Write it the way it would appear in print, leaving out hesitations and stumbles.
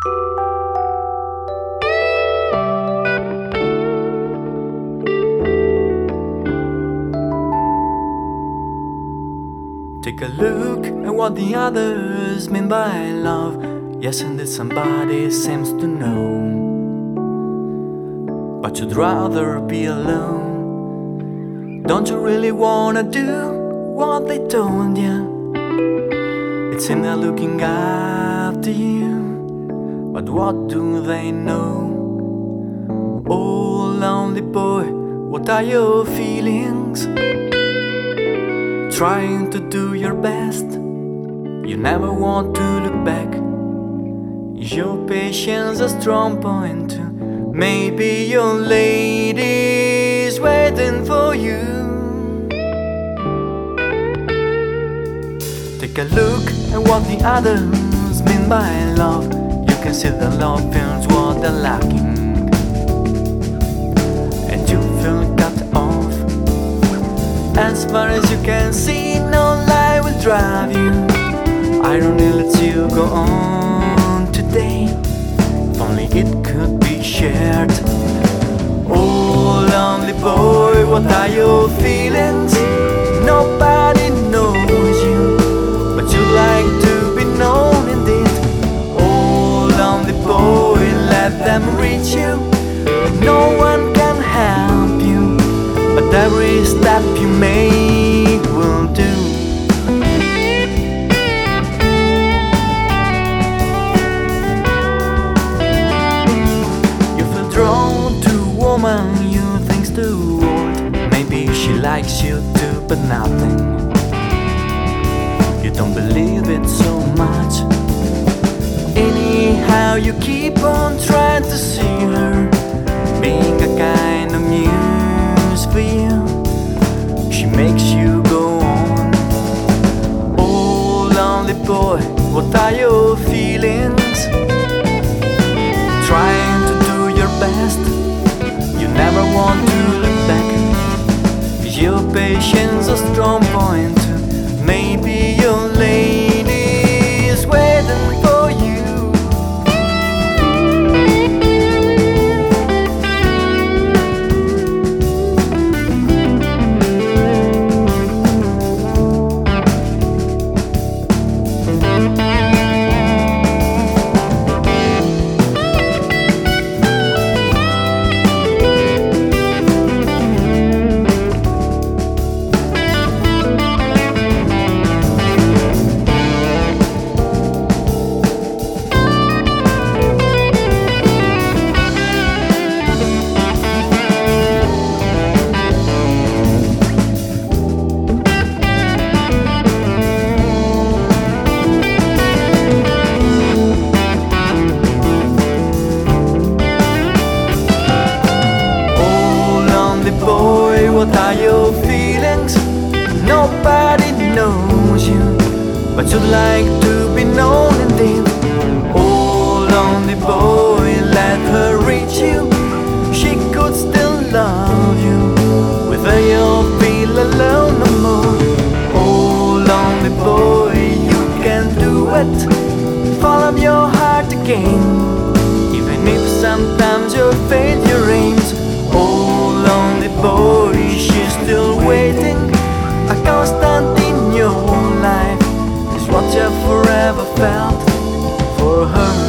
Take a look at what the others mean by love. Yes, indeed somebody seems to know, but you'd rather be alone. Don't you really wanna do what they told you? It seems they're looking after you, but what do they know? Oh, lonely boy, what are your feelings? Trying to do your best, you never want to look back. Is your patience a strong point too? Maybe your lady's waiting for you. Take a look at what the others mean by love. You can see the love feels what they're lacking, and you feel cut off. As far as you can see, no lie will drive you. Irony lets you go on today. If only it could be shared. Oh, lonely boy, what are your feelings? Nobody knows you, but you like to be known indeed. Oh, lonely boy, let them reach you. No one can help you, but every step you make will do. You feel drawn to a woman you think's too old. Maybe she likes you too, but nothing. You don't believe it so much. Anyhow, you keep on trying to see her, being a kind of muse for you. She makes you go on. Oh, lonely boy, what are your feelings? Trying to do your best, you never want to look back. Is your patience a strong point? Maybe your lady is waiting for you. Boy, what are your feelings? Nobody knows you, but you'd like to be known indeed. Oh, lonely boy, let her reach you. She could still love you. With her you'll feel alone no more. Oh, lonely boy, you can do it. Follow your heart again, even if sometimes your failure aims. Oh, lonely boy, she's still waiting. A constant in your life is what you forever felt for her.